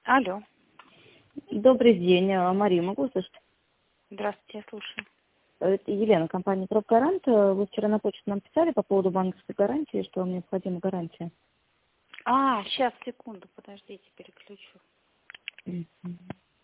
Алло, Добрый день, Мария, могу услышать? здравствуйте, я слушаю. Это Елена, компания «Профгарант». Вы вчера на почту нам писали по поводу банковской гарантии, что вам необходима гарантия. Сейчас, секунду, подождите, переключу. Мгм.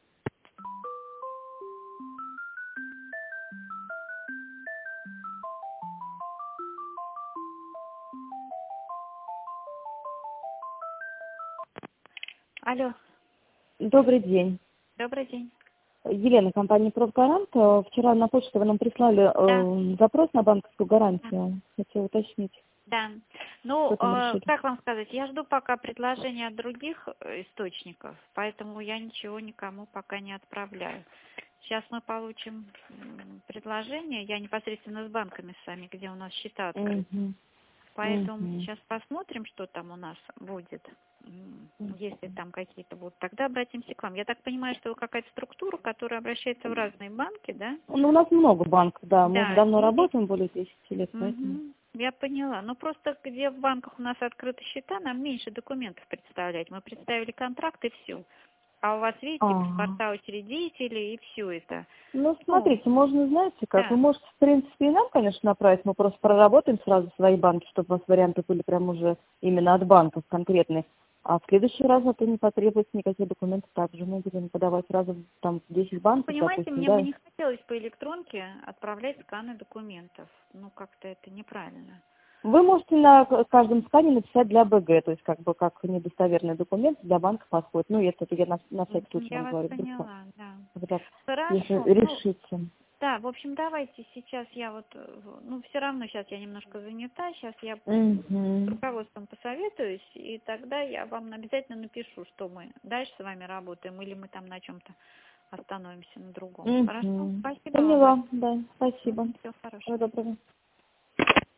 Алло, Добрый день. добрый день. Елена, компания «Профгарант». Вчера на почту вы нам прислали Да, запрос на банковскую да, гарантию. Хотела уточнить, да. что Ну, там решили. как вам сказать, я жду пока предложения от других источников, поэтому я ничего никому пока не отправляю. Сейчас мы получим предложение, я непосредственно с банками сами, где у нас счета открыты. Мгм. Поэтому Мгм. сейчас посмотрим, что там у нас будет. Если там какие-то будут, тогда обратимся к вам. Я так понимаю, что вы какая-то структура, которая обращается в разные банки, да? Ну, у нас много банков, да. Мы Да, давно и работаем, более 10 лет, поэтому. я поняла. Ну просто где в банках у нас открыты счета, нам меньше документов представлять. Мы представили контракт и все. А у вас, видите, Ага. паспорта учредителей и все это. Ну, Ну, смотрите, можно, знаете, как вы да. можете, в принципе, и нам, конечно, направить, мы просто проработаем сразу свои банки, чтобы у вас варианты были прям уже именно от банков конкретные. А в следующий раз это не потребуется никаких документов также. Мы будем подавать сразу там 10 Ну, банков, понимаете, допустим, мне бы да. не хотелось по электронке отправлять сканы документов. Ну, как-то это неправильно. Вы можете на каждом скане написать для БГ, то есть как бы как недостоверный документ для банка подходит. Ну, это я на всякий случай Я вам вас говорю, вдруг поняла, да. когда, если Хорошо. Ну, решите. да, в общем, давайте сейчас я вот, ну, все равно сейчас я немножко занята, сейчас я с Угу. руководством посоветуюсь, и тогда я вам обязательно напишу, что мы дальше с вами работаем, или мы там на чем-то остановимся на другом. Хорошо? Угу. Спасибо вам Поняла, большое. да, спасибо. Всего хорошего. Всего доброго.